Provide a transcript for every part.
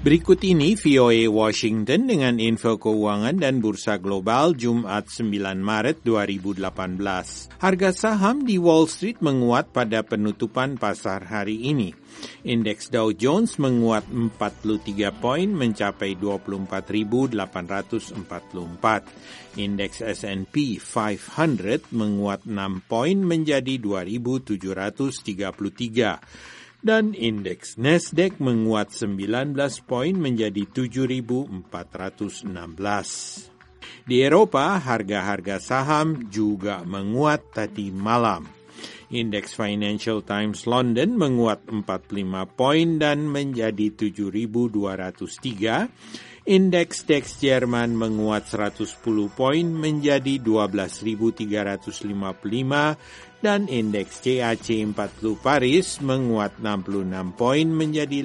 Berikut ini VOA Washington dengan info keuangan dan bursa global Jumat 9 Maret 2018. Harga saham di Wall Street menguat pada penutupan pasar hari ini. Indeks Dow Jones menguat 43 poin mencapai 24.844. Indeks S&P 500 menguat 6 poin menjadi 2.733. Dan indeks Nasdaq menguat 19 poin menjadi 7.416. Di Eropa, harga-harga saham juga menguat tadi malam. Indeks Financial Times London menguat 45 poin dan menjadi 7.203. Indeks DAX Jerman menguat 110 poin menjadi 12.355 dan indeks CAC 40 Paris menguat 66 poin menjadi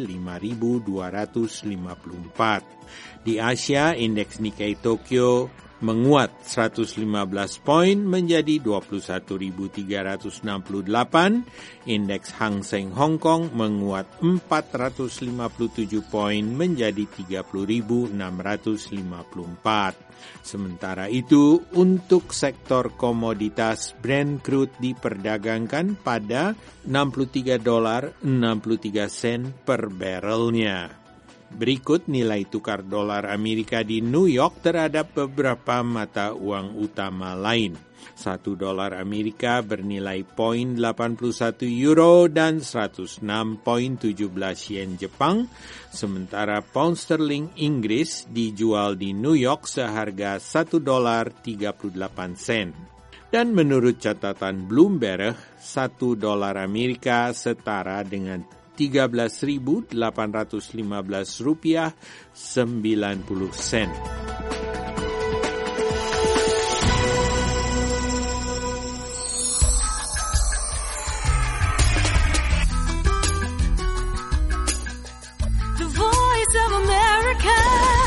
5.254. Di Asia, indeks Nikkei Tokyo menguat 115 poin menjadi 21.368, indeks Hang Seng Hong Kong menguat 457 poin menjadi 30.654. Sementara itu, untuk sektor komoditas, Brent crude diperdagangkan pada $63.63 per barrelnya. Berikut nilai tukar dolar Amerika di New York terhadap beberapa mata uang utama lain. 1 dolar Amerika bernilai 0,81 euro dan 106,17 yen Jepang, sementara pound sterling Inggris dijual di New York seharga 1 dolar 38 sen. Dan menurut catatan Bloomberg, 1 dolar Amerika setara dengan $13.815.90. The Voice of America.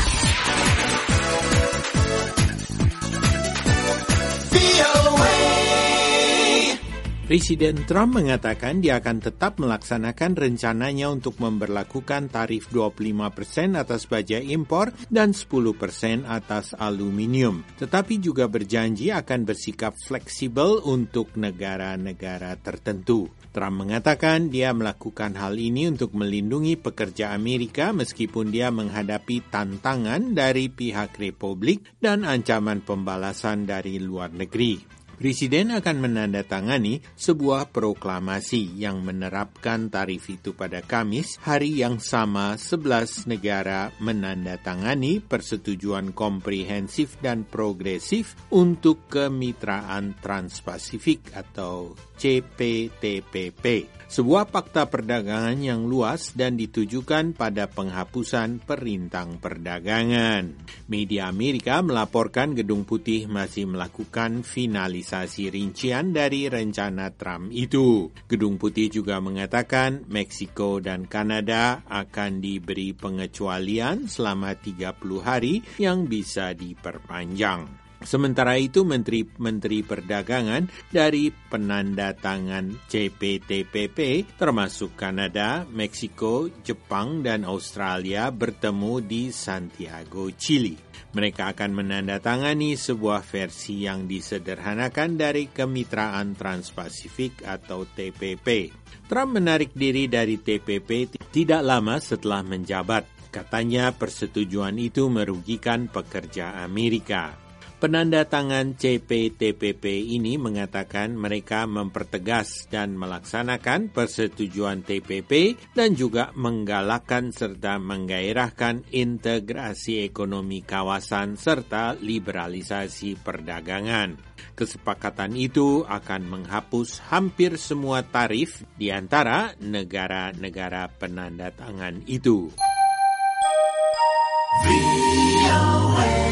Presiden Trump mengatakan dia akan tetap melaksanakan rencananya untuk memberlakukan tarif 25% atas baja impor dan 10% atas aluminium. Tetapi juga berjanji akan bersikap fleksibel untuk negara-negara tertentu. Trump mengatakan dia melakukan hal ini untuk melindungi pekerja Amerika meskipun dia menghadapi tantangan dari pihak Republik dan ancaman pembalasan dari luar negeri. Presiden akan menandatangani sebuah proklamasi yang menerapkan tarif itu pada Kamis, hari yang sama 11 negara menandatangani persetujuan komprehensif dan progresif untuk kemitraan Trans-Pasifik atau CPTPP. Sebuah fakta perdagangan yang luas dan ditujukan pada penghapusan perintang perdagangan. Media Amerika melaporkan Gedung Putih masih melakukan finalisasi rincian dari rencana Trump itu. Gedung Putih juga mengatakan Meksiko dan Kanada akan diberi pengecualian selama 30 hari yang bisa diperpanjang. Sementara itu, Menteri Perdagangan dari penandatangan CPTPP, termasuk Kanada, Meksiko, Jepang, dan Australia bertemu di Santiago, Chili. Mereka akan menandatangani sebuah versi yang disederhanakan dari Kemitraan Trans-Pasifik atau TPP. Trump menarik diri dari TPP tidak lama setelah menjabat. Katanya persetujuan itu merugikan pekerja Amerika. Penandatangan CPTPP ini mengatakan mereka mempertegas dan melaksanakan persetujuan TPP dan juga menggalakkan serta menggairahkan integrasi ekonomi kawasan serta liberalisasi perdagangan. Kesepakatan itu akan menghapus hampir semua tarif di antara negara-negara penandatangan itu. VOA.